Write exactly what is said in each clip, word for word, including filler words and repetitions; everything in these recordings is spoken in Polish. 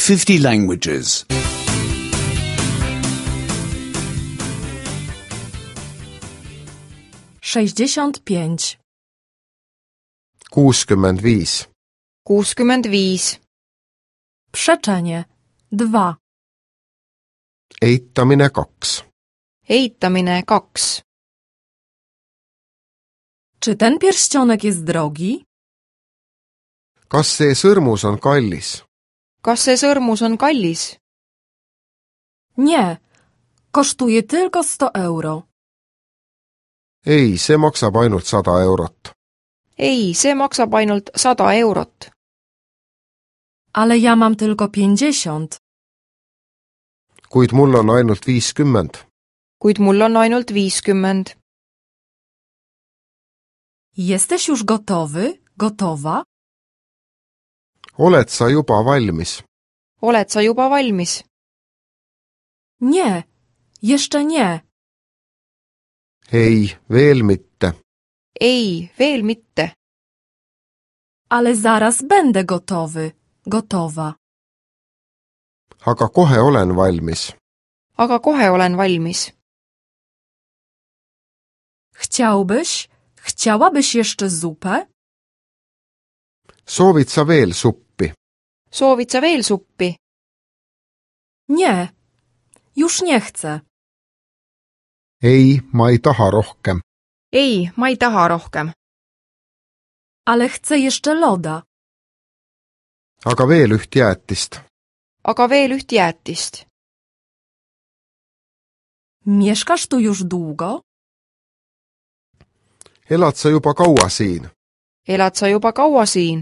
fifty languages. sześćdziesiąt pięć. kuuskümmend viis. kuuskümmend viis. Przeczenie. Dwa. eitamine kaks. Eitamine kaks. Czy ten pierścionek jest drogi? Kas see sõrmus on kallis? Kas see sõrmus on kallis? Nie. Kosztuje tylko sto euro. Ei, see maksab ainult sada eurot. Ei, see maksab ainult sada eurot. Ale ja mam tylko pięćdziesiąt. Kuid mul on ainult viiskümmend. Kuid mul on ainult viiskümmend. Jesteś już gotowy? Gotowa? Oled sa juba valmis? Oled sa juba valmis? Nie. Jeszcze nie. Ei, veel mitte. Ei, veel mitte. Ale zaraz będę gotowy. Gotowa. Aga kohe olen valmis. Aga kohe olen valmis. Chciałbyś? Chciałabyś jeszcze zupę? Soovid sa veel suppi? Soovid sa veel suppi? Nie. Już nie chcę. Ei, ma ei taha rohkem. Ei, ma ei taha rohkem. Ale chcę jeszcze loda. Aga veel üht jäätist. Aga veel üht jäätist. Mieszkasz tu już długo? Elad sa juba kaua siin? Elad sa juba kaua siin?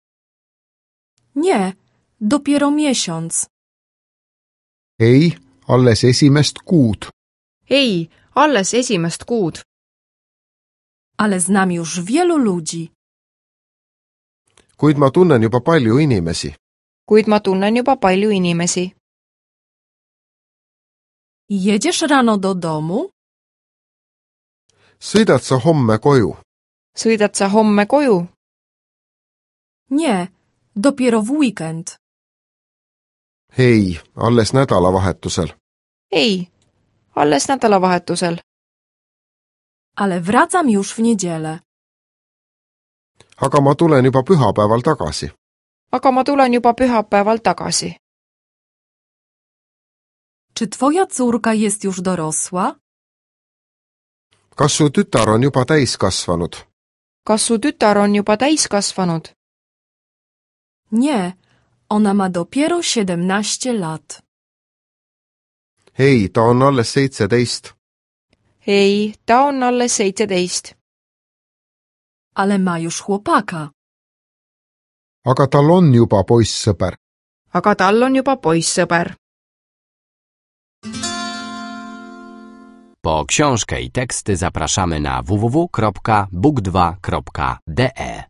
Nie. Dopiero miesiąc. Ei, alles esimest kuud. Ei, alles esimest kuud. Ale znam już wielu ludzi. Kuid ma tunnen juba palju inimesi. Kuid ma tunnen juba palju inimesi. Jedziesz rano do domu? Sõidad sa homme koju? Sõidad sa homme koju? Nie. Dopiero w weekend. Ei, alles nädalavahetusel. Ei, alles nädalavahetusel. Ale wracam już w niedzielę. Aga ma tulen juba pühapäeval tagasi. Aga ma tulen juba pühapäeval tagasi. Czy twoja córka jest już dorosła? Kas su tütar on juba täiskasvanud? Kas su tütar on juba täiskasvanud? Nie. Ona ma dopiero siedemnaście lat. Ei, ta on alles seitseteist. Ei, ta on alles seitseteist. Ale ma już chłopaka. Aga tal on juba poissõber. Aga tal on juba poissõber. Po książkę i teksty zapraszamy na w w w kropka book dwa kropka d e.